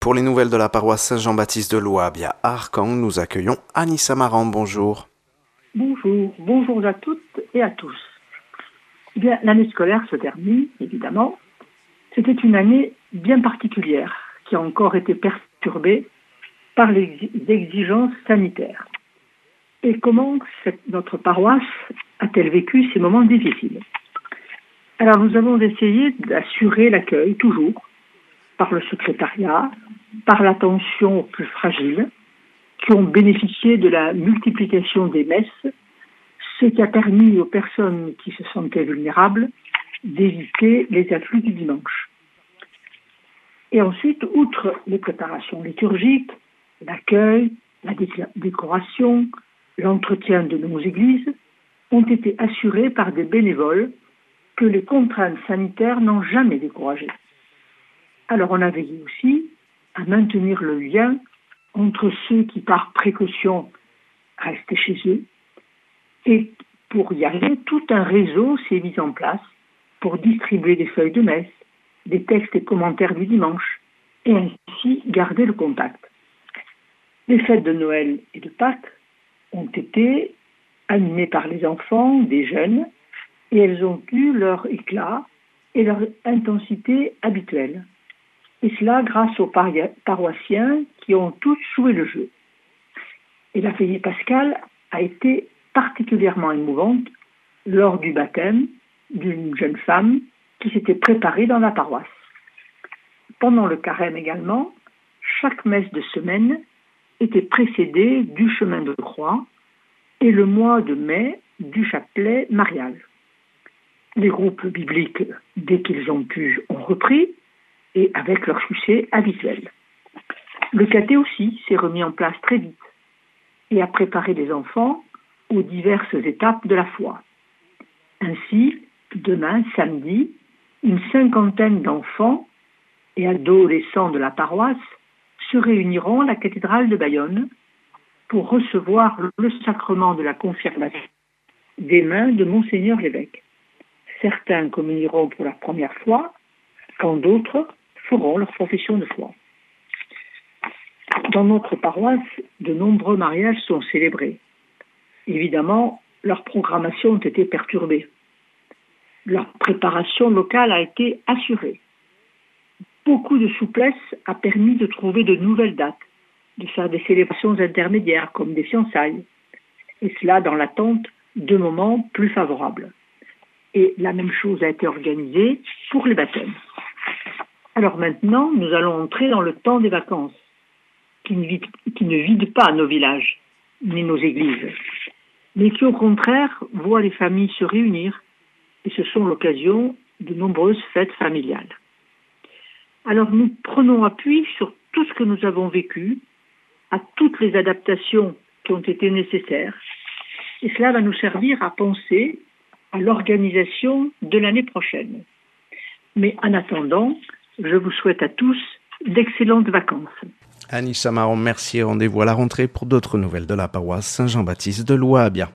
Pour les nouvelles de la paroisse Saint-Jean-Baptiste de Loabe à Arcang, nous accueillons Anissa Maran. Bonjour. Bonjour à toutes et à tous. Eh bien, l'année scolaire se termine, évidemment. C'était une année bien particulière qui a encore été perturbée par les exigences sanitaires. Et comment notre paroisse a-t-elle vécu ces moments difficiles? Alors, nous avons essayé d'assurer l'accueil, toujours, par le secrétariat, par l'attention aux plus fragiles, qui ont bénéficié de la multiplication des messes, ce qui a permis aux personnes qui se sentaient vulnérables d'éviter les afflux du dimanche. Et ensuite, outre les préparations liturgiques, l'accueil, la décoration, l'entretien de nos églises ont été assurés par des bénévoles que les contraintes sanitaires n'ont jamais découragés. Alors on a veillé aussi à maintenir le lien entre ceux qui, par précaution, restaient chez eux. Et pour y arriver, tout un réseau s'est mis en place pour distribuer des feuilles de messe, des textes et commentaires du dimanche, et ainsi garder le contact. Les fêtes de Noël et de Pâques ont été animées par les enfants, des jeunes, et elles ont eu leur éclat et leur intensité habituelle. Et cela grâce aux paroissiens qui ont tous joué le jeu. Et la veillée pascale a été particulièrement émouvante lors du baptême d'une jeune femme qui s'était préparée dans la paroisse. Pendant le carême également, chaque messe de semaine était précédée du chemin de croix et le mois de mai du chapelet marial. Les groupes bibliques, dès qu'ils ont pu, ont repris et avec leur succès habituel. Le caté aussi s'est remis en place très vite et a préparé les enfants aux diverses étapes de la foi. Ainsi, demain, samedi, une cinquantaine d'enfants et adolescents de la paroisse se réuniront à la cathédrale de Bayonne pour recevoir le sacrement de la confirmation des mains de Monseigneur l'évêque. Certains communieront pour la première fois, quand d'autres feront leur profession de foi. Dans notre paroisse, de nombreux mariages sont célébrés. Évidemment, leurs programmations ont été perturbées. Leur préparation locale a été assurée. Beaucoup de souplesse a permis de trouver de nouvelles dates, de faire des célébrations intermédiaires comme des fiançailles, et cela dans l'attente de moments plus favorables. Et la même chose a été organisée pour les baptêmes. Alors maintenant, nous allons entrer dans le temps des vacances, qui ne vide pas nos villages, ni nos églises, mais qui au contraire voient les familles se réunir, et ce sont l'occasion de nombreuses fêtes familiales. Alors nous prenons appui sur tout ce que nous avons vécu, à toutes les adaptations qui ont été nécessaires, et cela va nous servir à penser à l'organisation de l'année prochaine. Mais en attendant, je vous souhaite à tous d'excellentes vacances. Anissa Maran, merci et rendez-vous à la rentrée pour d'autres nouvelles de la paroisse Saint-Jean-Baptiste de Loabe.